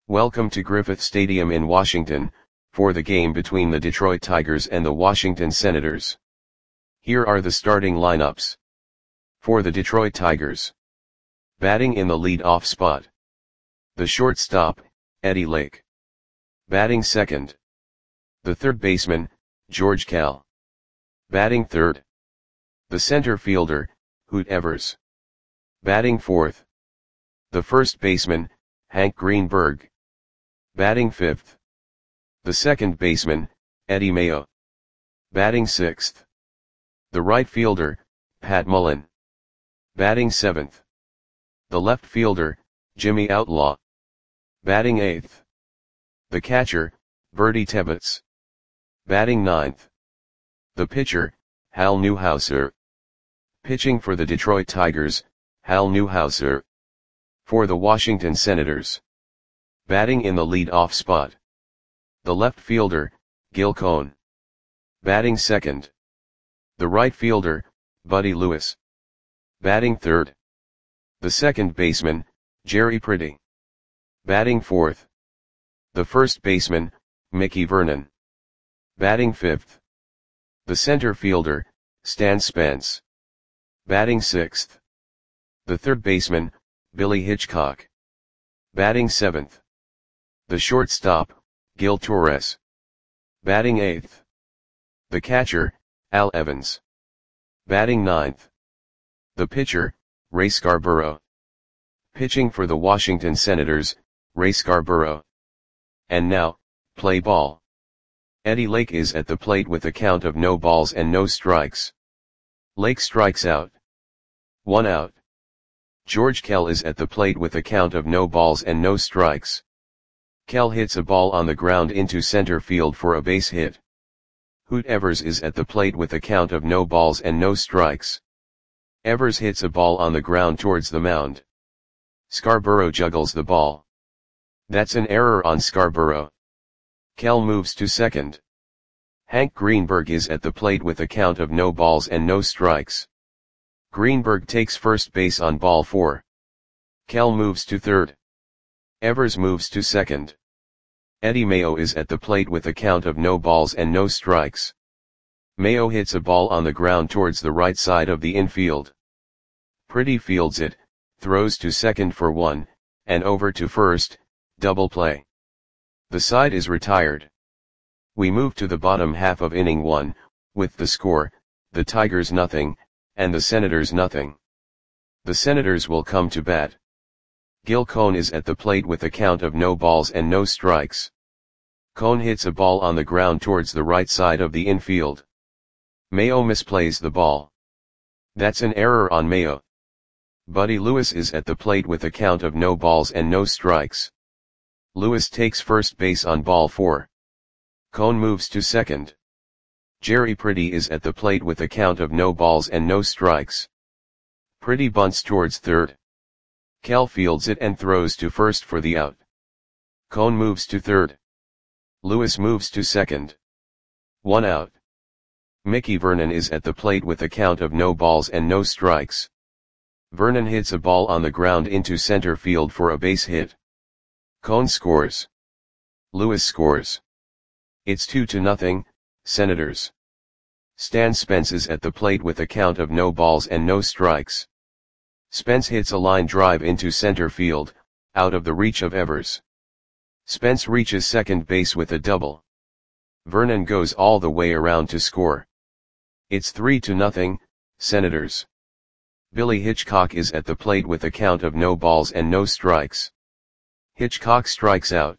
Welcome to Griffith Stadium in Washington, for the game between the Detroit Tigers and the Washington Senators. Here are the starting lineups. For the Detroit Tigers. Batting in the lead-off spot. The shortstop, Eddie Lake. Batting second. The third baseman, George Kell. Batting third. The center fielder, Hoot Evers. Batting fourth. The first baseman, Hank Greenberg. Batting fifth. The second baseman, Eddie Mayo. Batting sixth. The right fielder, Pat Mullen. Batting seventh. The left fielder, Jimmy Outlaw. Batting eighth. The catcher, Bertie Tebbetts. Batting ninth. The pitcher, Hal Newhouser. Pitching for the Detroit Tigers, Hal Newhouser. For the Washington Senators. Batting in the lead-off spot. The left fielder, Gil Cohn. Batting second. The right fielder, Buddy Lewis. Batting third. The second baseman, Jerry Pretty. Batting fourth. The first baseman, Mickey Vernon. Batting fifth. The center fielder, Stan Spence. Batting sixth. The third baseman, Billy Hitchcock. Batting seventh. The shortstop, Gil Torres. Batting eighth. The catcher, Al Evans. Batting ninth. The pitcher, Ray Scarborough. Pitching for the Washington Senators, Ray Scarborough. And now, play ball. Eddie Lake is at the plate with a count of no balls and no strikes. Lake strikes out. 1 out. George Kell is at the plate with a count of no balls and no strikes. Kell hits a ball on the ground into center field for a base hit. Hoot Evers is at the plate with a count of no balls and no strikes. Evers hits a ball on the ground towards the mound. Scarborough juggles the ball. That's an error on Scarborough. Kell moves to second. Hank Greenberg is at the plate with a count of no balls and no strikes. Greenberg takes first base on ball 4. Kell moves to third. Evers moves to second. Eddie Mayo is at the plate with a count of no balls and no strikes. Mayo hits a ball on the ground towards the right side of the infield. Pretty fields it, throws to second for 1, and over to first, double play. The side is retired. We move to the bottom half of inning 1, with the score, the Tigers nothing, and the Senators nothing. The Senators will come to bat. Gil Cohn is at the plate with a count of no balls and no strikes. Cohn hits a ball on the ground towards the right side of the infield. Mayo misplays the ball. That's an error on Mayo. Buddy Lewis is at the plate with a count of no balls and no strikes. Lewis takes first base on ball 4. Cohn moves to second. Jerry Pretty is at the plate with a count of no balls and no strikes. Pretty bunts towards third. Kell fields it and throws to first for the out. Cohn moves to third. Lewis moves to second. 1 out. Mickey Vernon is at the plate with a count of no balls and no strikes. Vernon hits a ball on the ground into center field for a base hit. Cohn scores. Lewis scores. It's 2-0, Senators. Stan Spence is at the plate with a count of no balls and no strikes. Spence hits a line drive into center field, out of the reach of Evers. Spence reaches second base with a double. Vernon goes all the way around to score. It's 3-0, Senators. Billy Hitchcock is at the plate with a count of no balls and no strikes. Hitchcock strikes out.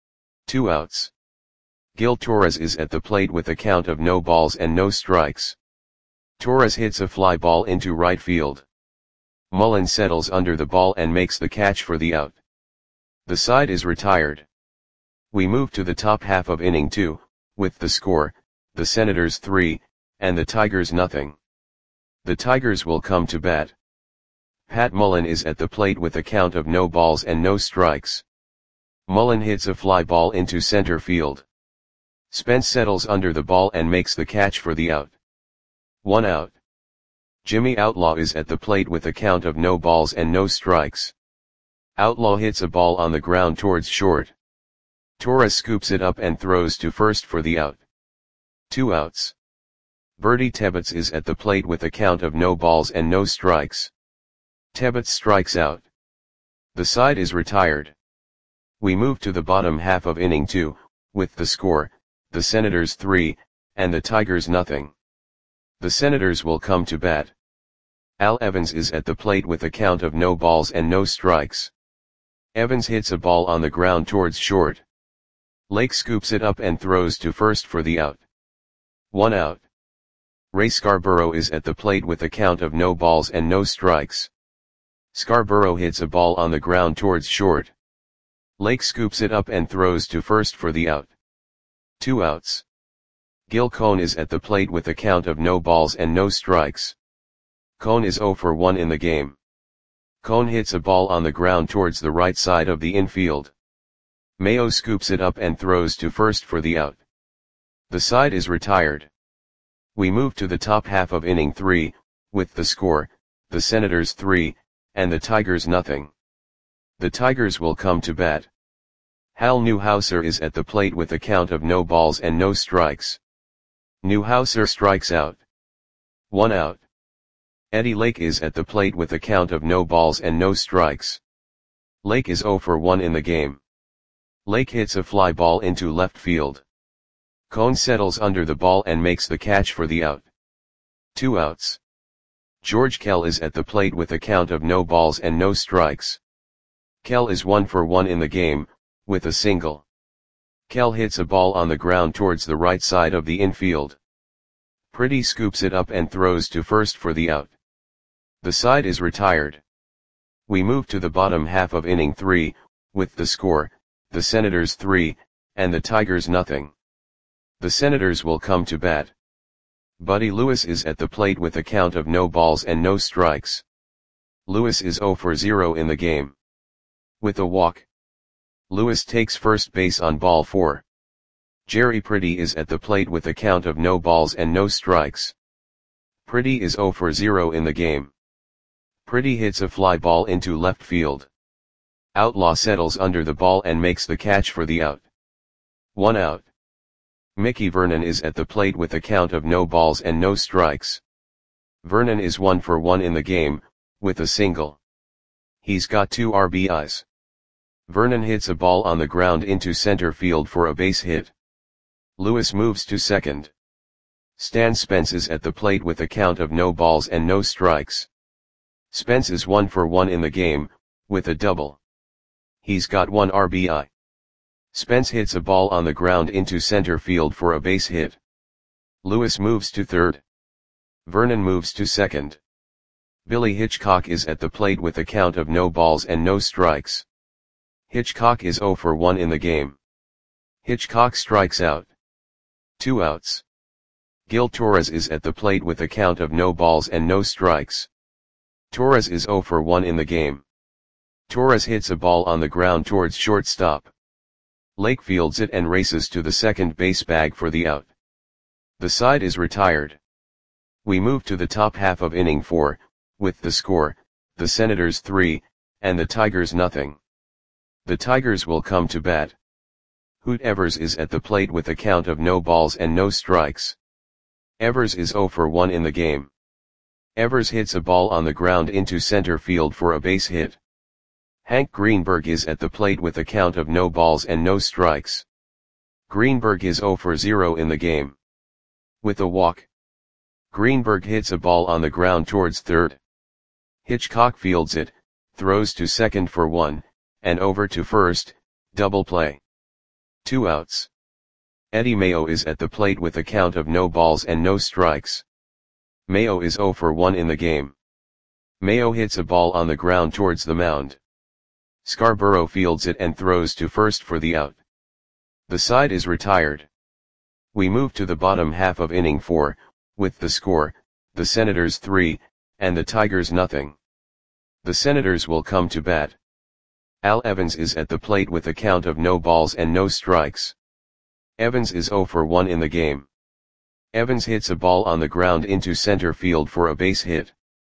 2 outs. Gil Torres is at the plate with a count of no balls and no strikes. Torres hits a fly ball into right field. Mullen settles under the ball and makes the catch for the out. The side is retired. We move to the top half of inning 2, with the score, the Senators 3, and the Tigers nothing. The Tigers will come to bat. Pat Mullen is at the plate with a count of no balls and no strikes. Mullen hits a fly ball into center field. Spence settles under the ball and makes the catch for the out. 1 out. Jimmy Outlaw is at the plate with a count of no balls and no strikes. Outlaw hits a ball on the ground towards short. Torres scoops it up and throws to first for the out. 2 outs. Bertie Tebbets is at the plate with a count of no balls and no strikes. Tebbets strikes out. The side is retired. We move to the bottom half of inning 2, with the score, the Senators 3, and the Tigers nothing. The Senators will come to bat. Al Evans is at the plate with a count of no balls and no strikes. Evans hits a ball on the ground towards short. Lake scoops it up and throws to first for the out. 1 out. Ray Scarborough is at the plate with a count of no balls and no strikes. Scarborough hits a ball on the ground towards short. Lake scoops it up and throws to first for the out. 2 outs. Gil Cone is at the plate with a count of no balls and no strikes. Cone is 0 for 1 in the game. Cone hits a ball on the ground towards the right side of the infield. Mayo scoops it up and throws to first for the out. The side is retired. We move to the top half of inning 3, with the score, the Senators 3, and the Tigers nothing. The Tigers will come to bat. Hal Newhouser is at the plate with a count of no balls and no strikes. Newhouser strikes out. 1 out. Eddie Lake is at the plate with a count of no balls and no strikes. Lake is 0 for 1 in the game. Lake hits a fly ball into left field. Cone settles under the ball and makes the catch for the out. 2 outs. George Kell is at the plate with a count of no balls and no strikes. Kell is 1 for 1 in the game, with a single. Kell hits a ball on the ground towards the right side of the infield. Pretty scoops it up and throws to first for the out. The side is retired. We move to the bottom half of inning 3, with the score, the Senators 3, and the Tigers nothing. The Senators will come to bat. Buddy Lewis is at the plate with a count of no balls and no strikes. Lewis is 0 for 0 in the game. With a walk. Lewis takes first base on ball 4. Jerry Pretty is at the plate with a count of no balls and no strikes. Pretty is 0 for 0 in the game. Pretty hits a fly ball into left field. Outlaw settles under the ball and makes the catch for the out. 1 out. Mickey Vernon is at the plate with a count of no balls and no strikes. Vernon is 1 for 1 in the game, with a single. He's got 2 RBIs. Vernon hits a ball on the ground into center field for a base hit. Lewis moves to second. Stan Spence is at the plate with a count of no balls and no strikes. Spence is 1 for 1 in the game, with a double. He's got 1 RBI. Spence hits a ball on the ground into center field for a base hit. Lewis moves to third. Vernon moves to second. Billy Hitchcock is at the plate with a count of no balls and no strikes. Hitchcock is 0 for 1 in the game. Hitchcock strikes out. 2 outs. Gil Torres is at the plate with a count of no balls and no strikes. Torres is 0 for 1 in the game. Torres hits a ball on the ground towards shortstop. Lake fields it and races to the second base bag for the out. The side is retired. We move to the top half of inning 4, with the score, the Senators 3, and the Tigers nothing. The Tigers will come to bat. Hoot Evers is at the plate with a count of no balls and no strikes. Evers is 0 for 1 in the game. Evers hits a ball on the ground into center field for a base hit. Hank Greenberg is at the plate with a count of no balls and no strikes. Greenberg is 0 for 0 in the game. With a walk. Greenberg hits a ball on the ground towards third. Hitchcock fields it, throws to second for 1, and over to first, double play. 2 outs. Eddie Mayo is at the plate with a count of no balls and no strikes. Mayo is 0 for 1 in the game. Mayo hits a ball on the ground towards the mound. Scarborough fields it and throws to first for the out. The side is retired. We move to the bottom half of inning 4, with the score, the Senators 3, and the Tigers nothing. The Senators will come to bat. Al Evans is at the plate with a count of no balls and no strikes. Evans is 0 for 1 in the game. Evans hits a ball on the ground into center field for a base hit.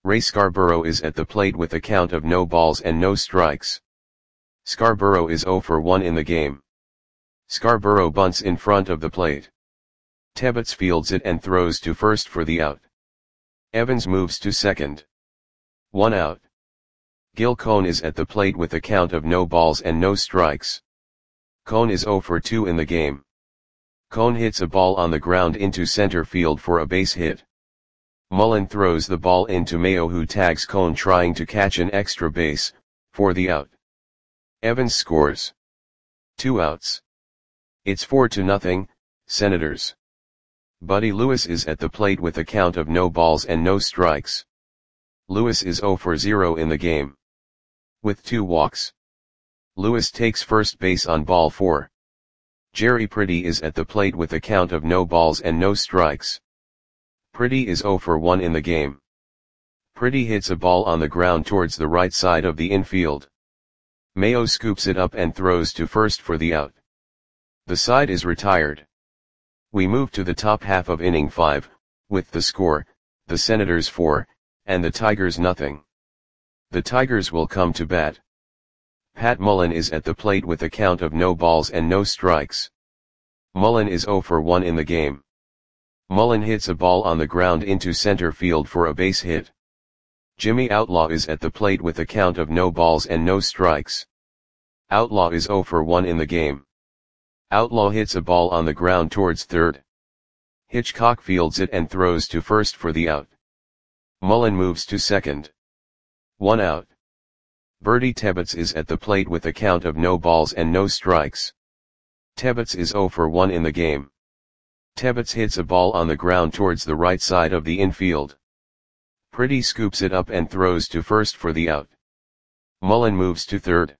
Ray Scarborough is at the plate with a count of no balls and no strikes. Scarborough is 0 for 1 in the game. Scarborough bunts in front of the plate. Tebbets fields it and throws to first for the out. Evans moves to second. 1 out. Gil Cone is at the plate with a count of no balls and no strikes. Cone is 0 for 2 in the game. Cone hits a ball on the ground into center field for a base hit. Mullen throws the ball into Mayo, who tags Cone trying to catch an extra base, for the out. Evans scores. 2 outs. It's 4-0, Senators. Buddy Lewis is at the plate with a count of no balls and no strikes. Lewis is 0 for 0 in the game. With 2 walks. Lewis takes first base on ball 4. Jerry Pretty is at the plate with a count of no balls and no strikes. Pretty is 0 for 1 in the game. Pretty hits a ball on the ground towards the right side of the infield. Mayo scoops it up and throws to first for the out. The side is retired. We move to the top half of inning 5, with the score, the Senators 4, and the Tigers nothing. The Tigers will come to bat. Pat Mullen is at the plate with a count of no balls and no strikes. Mullen is 0 for 1 in the game. Mullen hits a ball on the ground into center field for a base hit. Jimmy Outlaw is at the plate with a count of no balls and no strikes. Outlaw is 0 for 1 in the game. Outlaw hits a ball on the ground towards third. Hitchcock fields it and throws to first for the out. Mullen moves to second. 1 out. Bertie Tebbets is at the plate with a count of no balls and no strikes. Tebbets is 0 for 1 in the game. Tebbets hits a ball on the ground towards the right side of the infield. Pretty scoops it up and throws to first for the out. Mullen moves to third.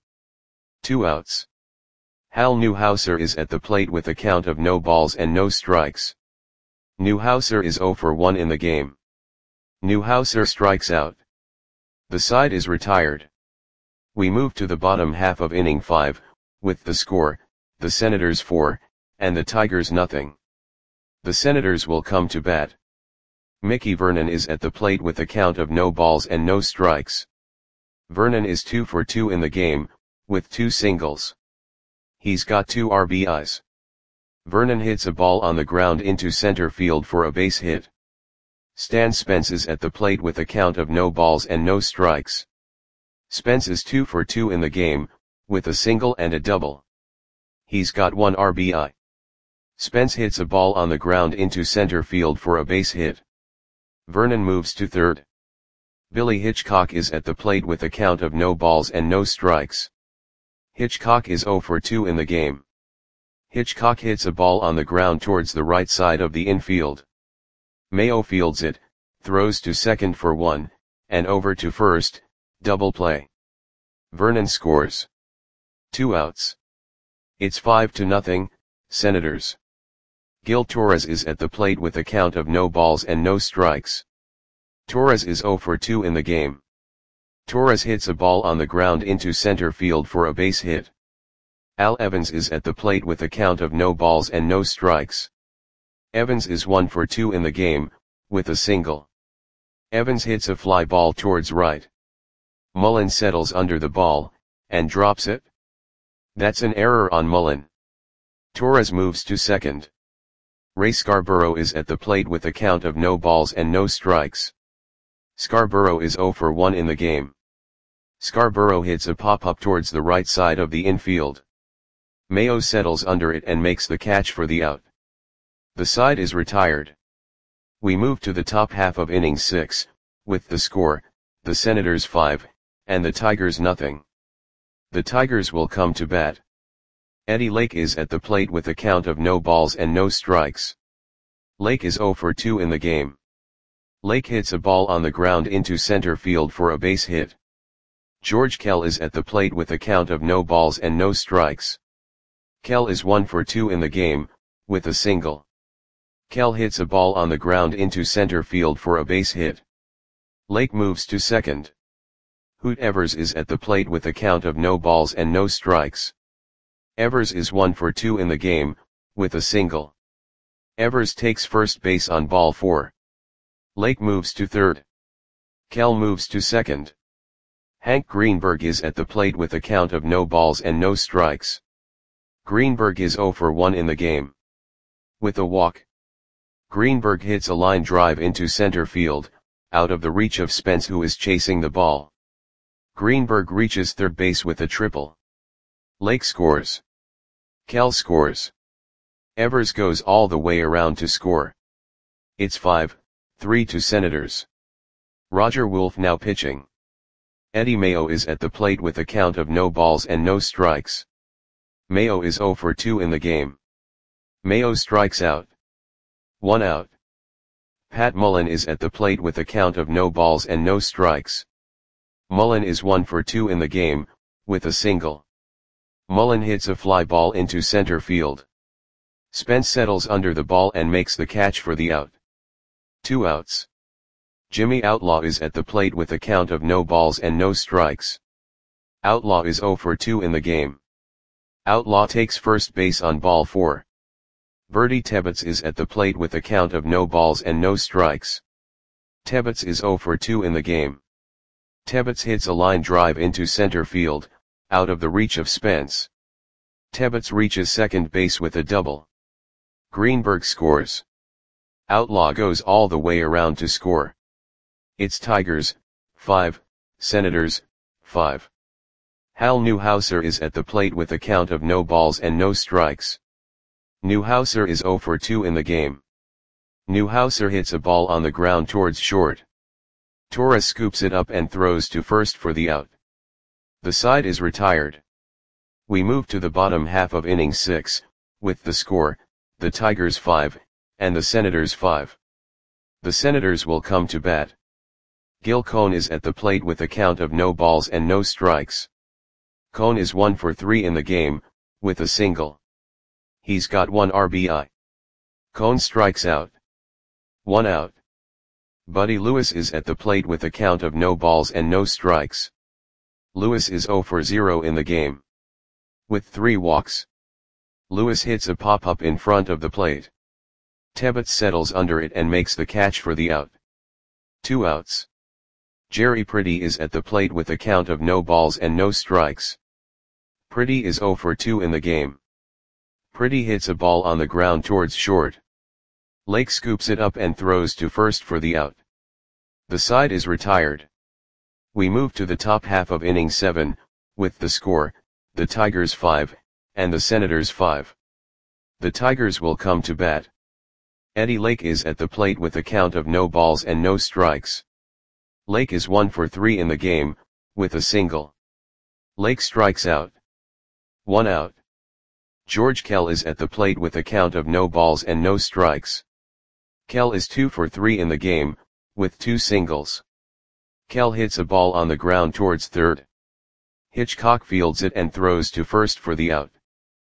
2 outs. Hal Newhouser is at the plate with a count of no balls and no strikes. Newhouser is 0 for 1 in the game. Newhouser strikes out. The side is retired. We move to the bottom half of inning 5, with the score, the Senators 4, and the Tigers nothing. The Senators will come to bat. Mickey Vernon is at the plate with a count of no balls and no strikes. Vernon is 2 for 2 in the game, with 2 singles. He's got 2 RBIs. Vernon hits a ball on the ground into center field for a base hit. Stan Spence is at the plate with a count of no balls and no strikes. Spence is 2 for 2 in the game, with a single and a double. He's got 1 RBI. Spence hits a ball on the ground into center field for a base hit. Vernon moves to third. Billy Hitchcock is at the plate with a count of no balls and no strikes. Hitchcock is 0 for 2 in the game. Hitchcock hits a ball on the ground towards the right side of the infield. Mayo fields it, throws to second for 1, and over to first, double play. Vernon scores. 2 outs. It's 5-0, Senators. Gil Torres is at the plate with a count of no balls and no strikes. Torres is 0 for 2 in the game. Torres hits a ball on the ground into center field for a base hit. Al Evans is at the plate with a count of no balls and no strikes. Evans is 1 for 2 in the game, with a single. Evans hits a fly ball towards right. Mullen settles under the ball, and drops it. That's an error on Mullen. Torres moves to second. Ray Scarborough is at the plate with a count of no balls and no strikes. Scarborough is 0 for 1 in the game. Scarborough hits a pop-up towards the right side of the infield. Mayo settles under it and makes the catch for the out. The side is retired. We move to the top half of inning 6, with the score, the Senators 5, and the Tigers nothing. The Tigers will come to bat. Eddie Lake is at the plate with a count of no balls and no strikes. Lake is 0 for 2 in the game. Lake hits a ball on the ground into center field for a base hit. George Kell is at the plate with a count of no balls and no strikes. Kell is 1 for 2 in the game, with a single. Kell hits a ball on the ground into center field for a base hit. Lake moves to second. Hoot Evers is at the plate with a count of no balls and no strikes. Evers is 1 for 2 in the game, with a single. Evers takes first base on ball 4. Lake moves to third. Kell moves to second. Hank Greenberg is at the plate with a count of no balls and no strikes. Greenberg is 0 for 1 in the game. With a walk, Greenberg hits a line drive into center field, out of the reach of Spence, who is chasing the ball. Greenberg reaches third base with a triple. Lake scores. Kell scores. Evers goes all the way around to score. It's 5-3 to Senators. Roger Wolf now pitching. Eddie Mayo is at the plate with a count of no balls and no strikes. Mayo is 0 for 2 in the game. Mayo strikes out. 1 out. Pat Mullen is at the plate with a count of no balls and no strikes. Mullen is 1 for 2 in the game, with a single. Mullen hits a fly ball into center field. Spence settles under the ball and makes the catch for the out. 2 outs. Jimmy Outlaw is at the plate with a count of no balls and no strikes. Outlaw is 0 for 2 in the game. Outlaw takes first base on ball 4. Bertie Tebbets is at the plate with a count of no balls and no strikes. Tebbets is 0 for 2 in the game. Tebbets hits a line drive into center field, out of the reach of Spence. Tebbets reaches second base with a double. Greenberg scores. Outlaw goes all the way around to score. It's Tigers, 5, Senators, 5. Hal Newhouser is at the plate with a count of no balls and no strikes. Newhouser is 0 for 2 in the game. Newhouser hits a ball on the ground towards short. Torres scoops it up and throws to first for the out. The side is retired. We move to the bottom half of inning 6, with the score, the Tigers 5, and the Senators 5. The Senators will come to bat. Gil Cone is at the plate with a count of no balls and no strikes. Cone is 1 for 3 in the game, with a single. He's got 1 RBI. Cone strikes out. 1 out. Buddy Lewis is at the plate with a count of no balls and no strikes. Lewis is 0 for 0 in the game. With 3 walks. Lewis hits a pop-up in front of the plate. Tebbets settles under it and makes the catch for the out. 2 outs. Jerry Pretty is at the plate with a count of no balls and no strikes. Pretty is 0 for 2 in the game. Pretty hits a ball on the ground towards short. Lake scoops it up and throws to first for the out. The side is retired. We move to the top half of inning 7, with the score, the Tigers 5, and the Senators 5. The Tigers will come to bat. Eddie Lake is at the plate with a count of no balls and no strikes. Lake is 1 for 3 in the game, with a single. Lake strikes out. 1 out. George Kell is at the plate with a count of no balls and no strikes. Kell is 2 for 3 in the game, with 2 singles. Kell hits a ball on the ground towards third. Hitchcock fields it and throws to first for the out.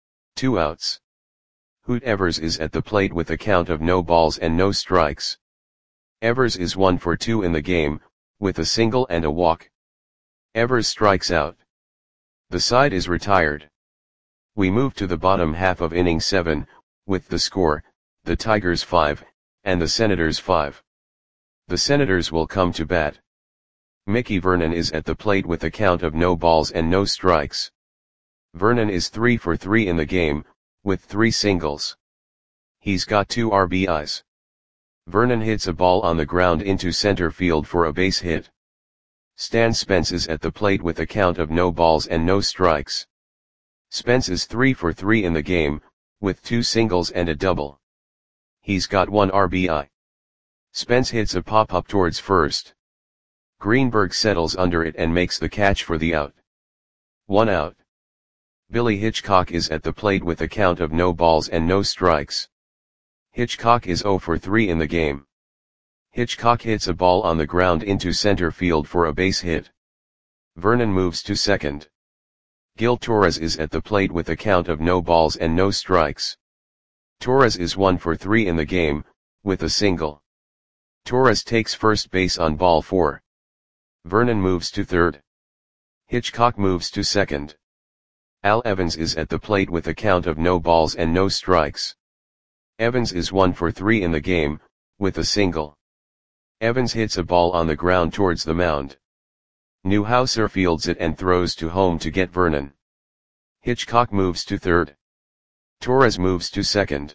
2 outs. Hoot Evers is at the plate with a count of no balls and no strikes. Evers is 1 for 2 in the game, with a single and a walk. Evers strikes out. The side is retired. We move to the bottom half of inning 7, with the score, the Tigers 5, and the Senators 5. The Senators will come to bat. Mickey Vernon is at the plate with a count of no balls and no strikes. Vernon is 3 for 3 in the game, with 3 singles. He's got 2 RBIs. Vernon hits a ball on the ground into center field for a base hit. Stan Spence is at the plate with a count of no balls and no strikes. Spence is 3 for 3 in the game, with 2 singles and a double. He's got 1 RBI. Spence hits a pop-up towards first. Greenberg settles under it and makes the catch for the out. 1 out. Billy Hitchcock is at the plate with a count of no balls and no strikes. Hitchcock is 0 for 3 in the game. Hitchcock hits a ball on the ground into center field for a base hit. Vernon moves to second. Gil Torres is at the plate with a count of no balls and no strikes. Torres is 1 for 3 in the game, with a single. Torres takes first base on ball 4. Vernon moves to third. Hitchcock moves to second. Al Evans is at the plate with a count of no balls and no strikes. Evans is 1 for 3 in the game, with a single. Evans hits a ball on the ground towards the mound. Newhouser fields it and throws to home to get Vernon. Hitchcock moves to third. Torres moves to second.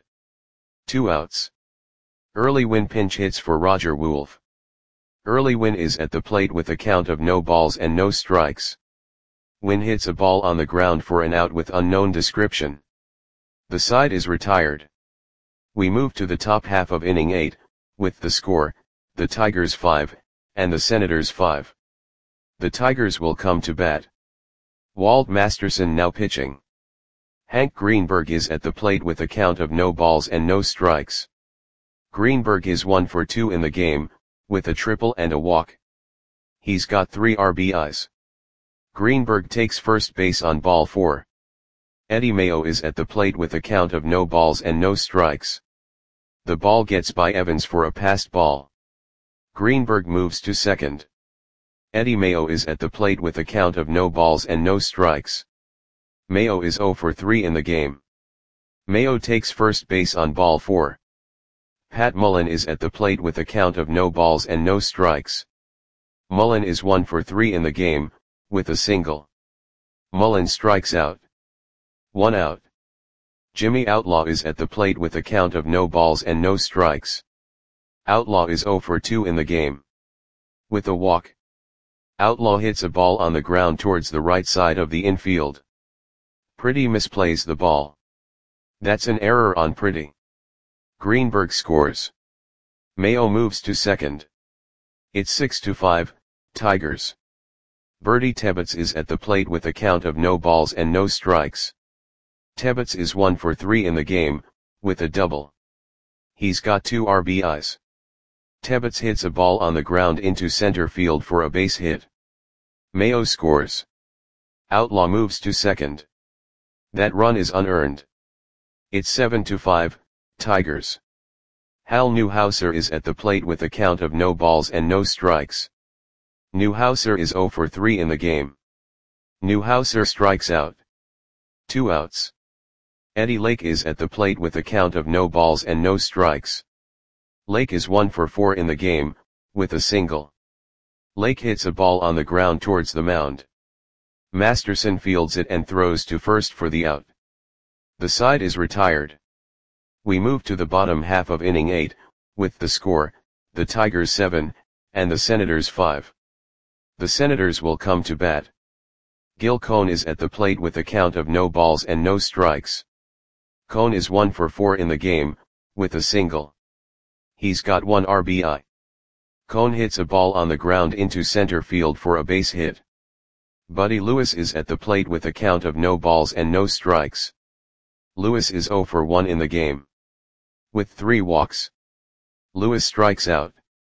2 outs. Early Win pinch hits for Roger Wolf. Early Win is at the plate with a count of no balls and no strikes. Win hits a ball on the ground for an out with unknown description. The side is retired. We move to the top half of inning 8, with the score, the Tigers 5, and the Senators 5. The Tigers will come to bat. Walt Masterson now pitching. Hank Greenberg is at the plate with a count of no balls and no strikes. Greenberg is 1 for 2 in the game, with a triple and a walk. He's got 3 RBIs. Greenberg takes first base on ball 4. Eddie Mayo is at the plate with a count of no balls and no strikes. The ball gets by Evans for a passed ball. Greenberg moves to second. Eddie Mayo is at the plate with a count of no balls and no strikes. Mayo is 0 for 3 in the game. Mayo takes first base on ball 4. Pat Mullen is at the plate with a count of no balls and no strikes. Mullen is 1 for 3 in the game, with a single. Mullen strikes out. 1 out. Jimmy Outlaw is at the plate with a count of no balls and no strikes. Outlaw is 0 for 2 in the game. With a walk. Outlaw hits a ball on the ground towards the right side of the infield. Pretty misplays the ball. That's an error on Pretty. Greenberg scores. Mayo moves to second. It's 6-5, Tigers. Bertie Tebbets is at the plate with a count of no balls and no strikes. Tebbets is 1 for 3 in the game, with a double. He's got 2 RBIs. Tebbets hits a ball on the ground into center field for a base hit. Mayo scores. Outlaw moves to second. That run is unearned. It's 7-5, Tigers. Hal Newhouser is at the plate with a count of no balls and no strikes. Newhouser is 0 for 3 in the game. Newhouser strikes out. 2 outs. Eddie Lake is at the plate with a count of no balls and no strikes. Lake is 1 for 4 in the game, with a single. Lake hits a ball on the ground towards the mound. Masterson fields it and throws to first for the out. The side is retired. We move to the bottom half of inning 8, with the score, the Tigers 7, and the Senators 5. The Senators will come to bat. Gil Cone is at the plate with a count of no balls and no strikes. Cone is 1 for 4 in the game, with a single. He's got 1 RBI. Cone hits a ball on the ground into center field for a base hit. Buddy Lewis is at the plate with a count of no balls and no strikes. Lewis is 0 for 1 in the game. With 3 walks. Lewis strikes out.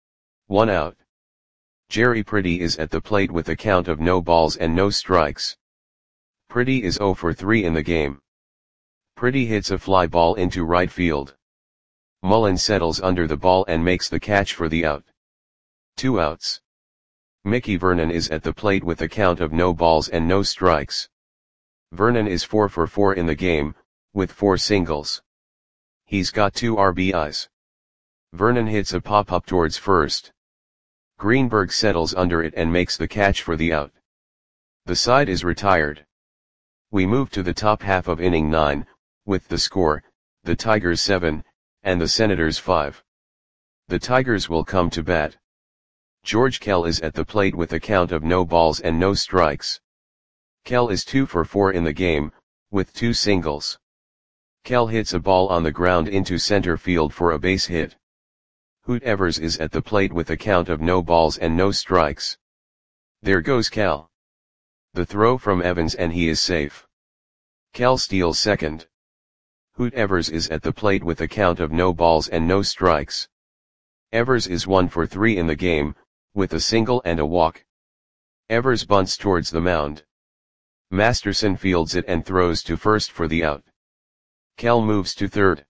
1 out. Jerry Pretty is at the plate with a count of no balls and no strikes. Pretty is 0 for 3 in the game. Pretty hits a fly ball into right field. Mullen settles under the ball and makes the catch for the out. 2 outs. Mickey Vernon is at the plate with a count of no balls and no strikes. Vernon is 4 for 4 in the game, with 4 singles. He's got 2 RBIs. Vernon hits a pop-up towards first. Greenberg settles under it and makes the catch for the out. The side is retired. We move to the top half of inning 9, with the score, the Tigers 7, and the Senators 5. The Tigers will come to bat. George Kell is at the plate with a count of no balls and no strikes. Kell is 2 for 4 in the game, with 2 singles. Kell hits a ball on the ground into center field for a base hit. Hoot Evers is at the plate with a count of no balls and no strikes. There goes Kell. The throw from Evans and he is safe. Kell steals second. Hoot Evers is at the plate with a count of no balls and no strikes. Evers is 1 for 3 in the game, with a single and a walk. Evers bunts towards the mound. Masterson fields it and throws to first for the out. Kell moves to third.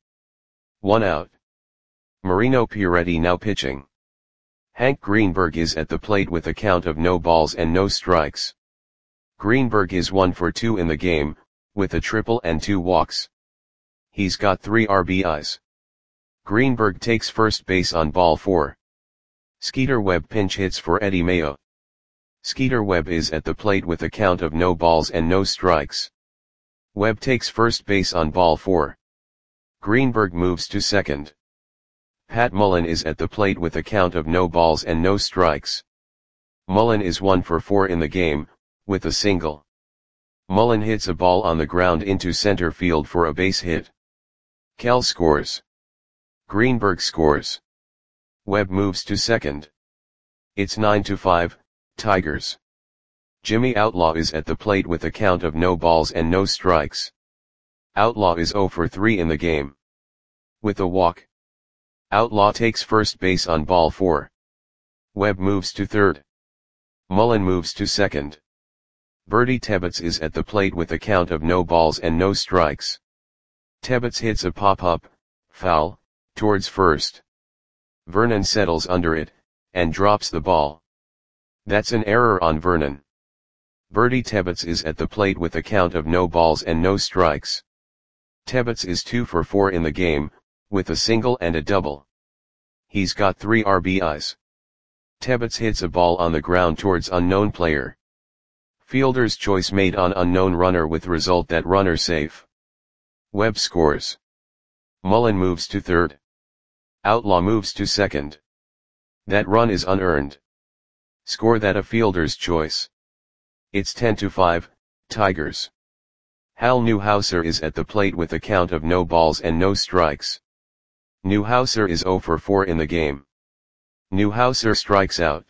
1 out. Marino Pieretti now pitching. Hank Greenberg is at the plate with a count of no balls and no strikes. Greenberg is 1 for 2 in the game, with a triple and 2 walks. He's got 3 RBIs. Greenberg takes first base on ball 4. Skeeter Webb pinch hits for Eddie Mayo. Skeeter Webb is at the plate with a count of no balls and no strikes. Webb takes first base on ball 4. Greenberg moves to second. Pat Mullen is at the plate with a count of no balls and no strikes. Mullen is 1 for 4 in the game, with a single. Mullen hits a ball on the ground into center field for a base hit. Kell scores. Greenberg scores. Webb moves to second. It's 9-5, Tigers. Jimmy Outlaw is at the plate with a count of no balls and no strikes. Outlaw is 0 for 3 in the game. With a walk. Outlaw takes first base on ball 4. Webb moves to third. Mullen moves to second. Bertie Tebbetts is at the plate with a count of no balls and no strikes. Tebbetts hits a pop-up, foul, towards first. Vernon settles under it, and drops the ball. That's an error on Vernon. Bertie Tebbetts is at the plate with a count of no balls and no strikes. Tebbetts is 2 for 4 in the game, with a single and a double. He's got 3 RBIs. Tebbetts hits a ball on the ground towards unknown player. Fielder's choice made on unknown runner with result that runner safe. Webb scores. Mullen moves to third. Outlaw moves to second. That run is unearned. Score that a fielder's choice. It's 10-5, Tigers. Hal Newhouser is at the plate with a count of no balls and no strikes. Newhouser is 0 for 4 in the game. Newhouser strikes out.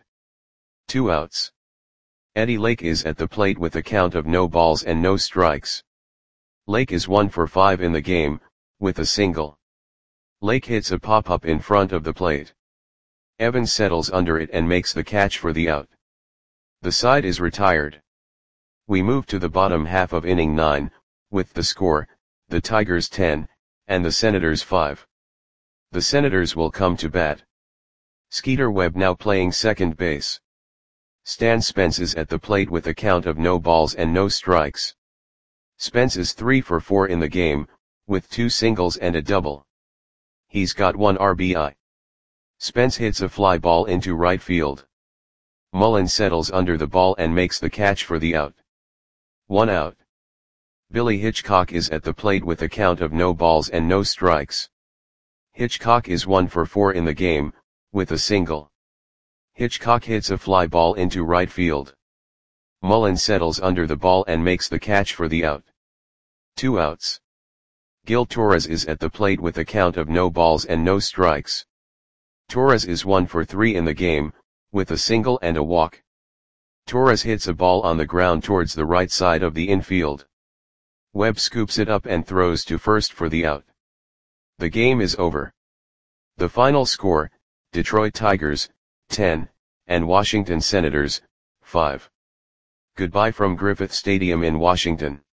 2 outs. Eddie Lake is at the plate with a count of no balls and no strikes. Lake is 1 for 5 in the game, with a single. Lake hits a pop-up in front of the plate. Evans settles under it and makes the catch for the out. The side is retired. We move to the bottom half of inning 9, with the score, the Tigers 10, and the Senators 5. The Senators will come to bat. Skeeter Webb now playing second base. Stan Spence is at the plate with a count of no balls and no strikes. Spence is 3 for 4 in the game, with 2 singles and a double. He's got 1 RBI. Spence hits a fly ball into right field. Mullen settles under the ball and makes the catch for the out. 1 out. Billy Hitchcock is at the plate with a count of no balls and no strikes. Hitchcock is 1 for 4 in the game, with a single. Hitchcock hits a fly ball into right field. Mullen settles under the ball and makes the catch for the out. 2 outs. Gil Torres is at the plate with a count of no balls and no strikes. Torres is 1 for 3 in the game, with a single and a walk. Torres hits a ball on the ground towards the right side of the infield. Webb scoops it up and throws to first for the out. The game is over. The final score, Detroit Tigers, 10, and Washington Senators, 5. Goodbye from Griffith Stadium in Washington.